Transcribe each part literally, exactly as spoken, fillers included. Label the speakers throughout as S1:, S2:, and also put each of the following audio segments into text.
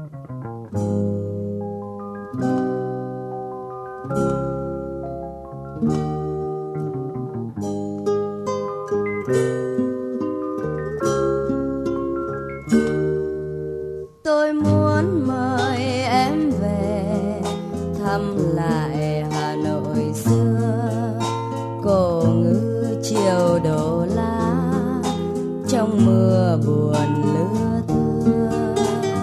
S1: Tôi muốn mời em về thăm lại Hà Nội xưa, cổ ngữ chiều đổ lá trong mưa buồn lưa thưa.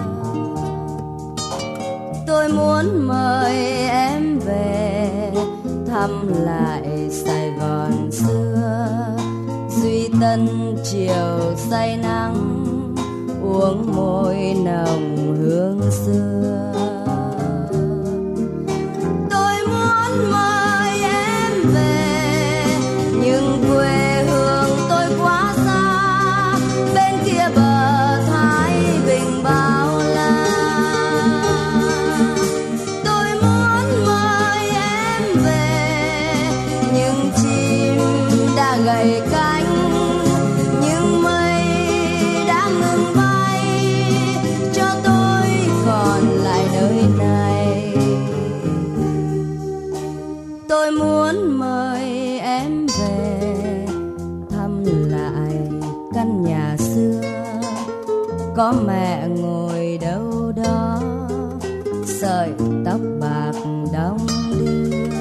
S1: Tôi muốn mời em về thăm lại Sài Gòn xưa, Duy Tân chiều say nắng uống môi nồng hương xưa. Tôi muốn mời em về nhưng quê hương tôi quá xa, bên kia bờ Thái Bình bao la. Tôi muốn mời em về nhưng chim đã gầy cánh, nhưng mây đã ngừng bay, cho tôi còn lại nơi này. Tôi muốn mời em về thăm lại căn nhà xưa, có mẹ ngồi đâu đó, sợi tóc bạc đong đưa.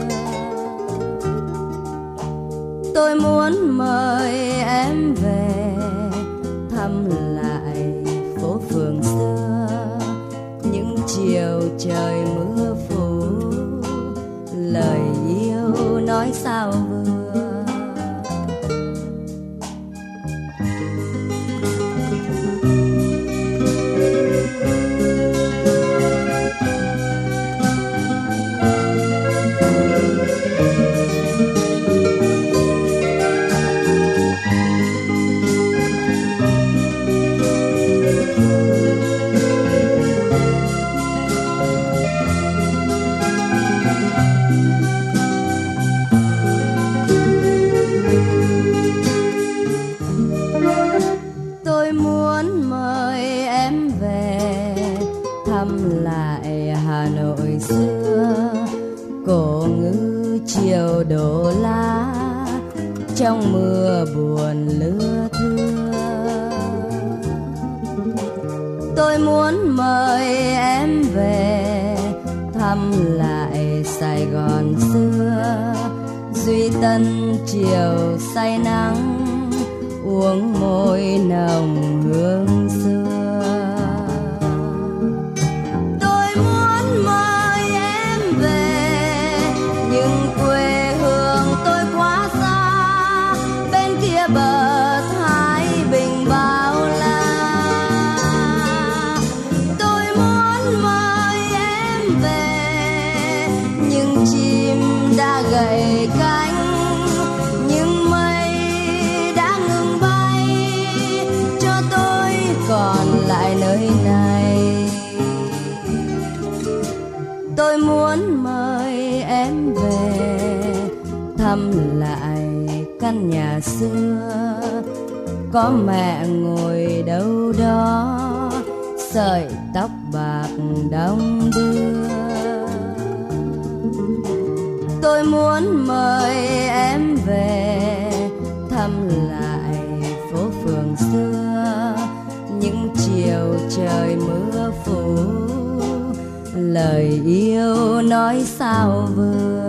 S1: Tôi muốn mời em về thăm lại phố phường xưa, những chiều trời mưa phủ, lời yêu nói sao vừa. Tôi muốn mời em về thăm lại Hà Nội xưa, cổ ngữ chiều đổ lá trong mưa buồn lưa thưa. Tôi muốn mời em về thăm lại Sài Gòn xưa, Duy Tân chiều say nắng uống môi nồng hương xưa. Tôi muốn mời em về nhưng quê hương tôi quá xa, bên kia bờ Thái Bình bao la. Tôi muốn mời em về nhưng chim đã gầy cánh, nhưng mây đã ngừng bay, cho tôi còn lại nơi này. Tôi muốn mời em về thăm lại căn nhà xưa, có mẹ ngồi đâu đó, sợi tóc bạc đong đưa. Tôi muốn mời em về thăm lại phố phường xưa, những chiều trời mưa phủ, lời yêu nói sao vừa.